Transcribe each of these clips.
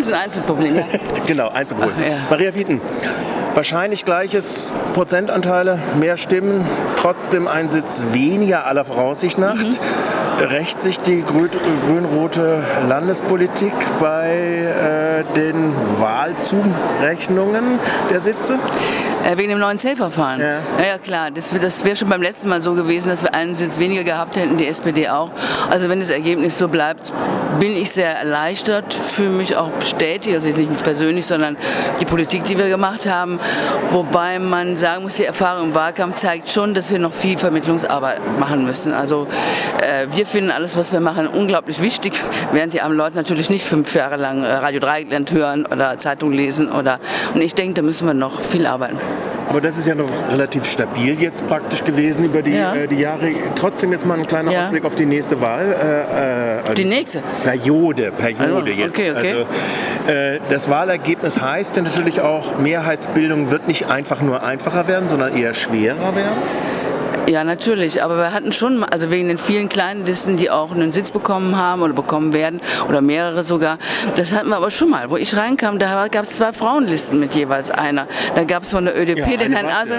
ist ein Einzelproblem. Ja. Genau, Einzelproblem. Ach, ja. Maria Wieten, wahrscheinlich gleiches Prozentanteile, mehr Stimmen, trotzdem ein Sitz weniger aller Voraussicht nach. Rächt sich die grün-rote Landespolitik bei den Wahlzurechnungen der Sitze? Wegen dem neuen Zählverfahren? Ja. Ja, klar. Das wäre schon beim letzten Mal so gewesen, dass wir einen Sitz weniger gehabt hätten, die SPD auch. Also wenn das Ergebnis so bleibt, bin ich sehr erleichtert, fühle mich auch bestätigt, also jetzt nicht mich persönlich, sondern die Politik, die wir gemacht haben. Wobei man sagen muss, die Erfahrung im Wahlkampf zeigt schon, dass wir noch viel Vermittlungsarbeit machen müssen. Also wir finden alles, was wir machen, unglaublich wichtig, während die armen Leute natürlich nicht 5 Jahre lang Radio Dreieckland hören oder Zeitung lesen. Und ich denke, da müssen wir noch viel arbeiten. Aber das ist ja noch relativ stabil jetzt praktisch gewesen über die Jahre. Trotzdem jetzt mal ein kleiner Ausblick auf die nächste Wahl. Die nächste? Periode also, jetzt. Okay. Also, das Wahlergebnis heißt ja natürlich auch, Mehrheitsbildung wird nicht einfach nur einfacher werden, sondern eher schwerer werden. Ja, natürlich, aber wir hatten schon, also wegen den vielen kleinen Listen, die auch einen Sitz bekommen haben oder bekommen werden oder mehrere sogar, das hatten wir aber schon mal. Wo ich reinkam, da gab es 2 Frauenlisten mit jeweils einer. Da gab es von der ÖDP den Herrn Aser.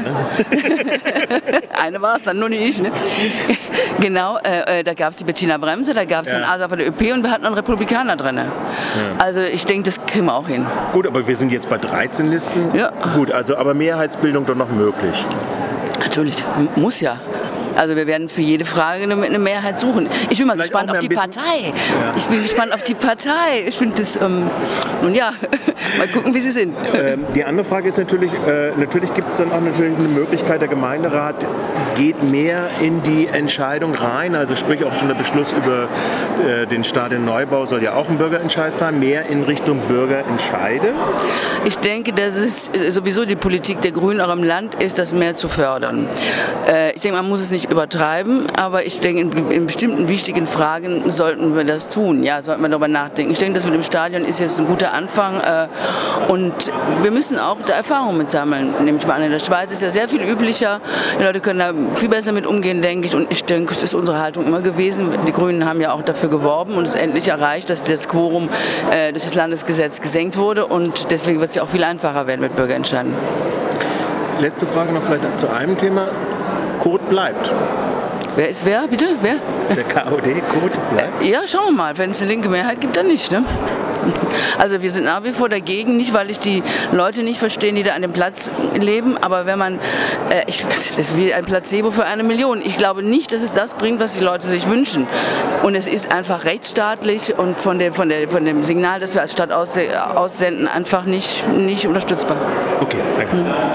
Eine war es dann, nur nicht ich. Ne? Genau, da gab es die Bettina Bremse, da gab es Herrn Aser von der ÖP und wir hatten einen Republikaner drin. Also ich denke, das kriegen wir auch hin. Gut, aber wir sind jetzt bei 13 Listen. Ja. Gut, also aber Mehrheitsbildung doch noch möglich. Natürlich, muss ja. Also wir werden für jede Frage eine Mehrheit suchen. Ich bin mal gespannt auf die Partei. Ja. Ich bin gespannt auf die Partei. Ich finde das, nun ja, mal gucken, wie sie sind. Die andere Frage ist natürlich gibt es dann auch natürlich eine Möglichkeit, der Gemeinderat geht mehr in die Entscheidung rein, also sprich auch schon der Beschluss über den Stadionneubau soll ja auch ein Bürgerentscheid sein, mehr in Richtung Bürgerentscheide. Ich denke, dass es sowieso die Politik der Grünen auch im Land ist, das mehr zu fördern. Ich denke, man muss es nicht übertreiben, aber ich denke, in bestimmten wichtigen Fragen sollten wir das tun. Ja, sollten wir darüber nachdenken. Ich denke, das mit dem Stadion ist jetzt ein guter Anfang und wir müssen auch da Erfahrung mit sammeln, nehme ich mal an. In der Schweiz ist ja sehr viel üblicher. Die Leute können da viel besser mit umgehen, denke ich. Und ich denke, es ist unsere Haltung immer gewesen. Die Grünen haben ja auch dafür geworben und es endlich erreicht, dass das Quorum durch das Landesgesetz gesenkt wurde und deswegen wird es ja auch viel einfacher werden mit Bürgerentscheiden. Letzte Frage noch vielleicht zu einem Thema. Kurt bleibt. Wer ist wer, bitte? Wer? Der KOD, Kurt bleibt? Ja, schauen wir mal. Wenn es eine linke Mehrheit gibt, dann nicht. Ne? Also wir sind nach wie vor dagegen, nicht weil ich die Leute nicht verstehe, die da an dem Platz leben, aber wenn man, das ist wie ein Placebo für 1 Million. Ich glaube nicht, dass es das bringt, was die Leute sich wünschen. Und es ist einfach rechtsstaatlich und von dem Signal, das wir als Stadt aussenden, einfach nicht unterstützbar. Okay, danke.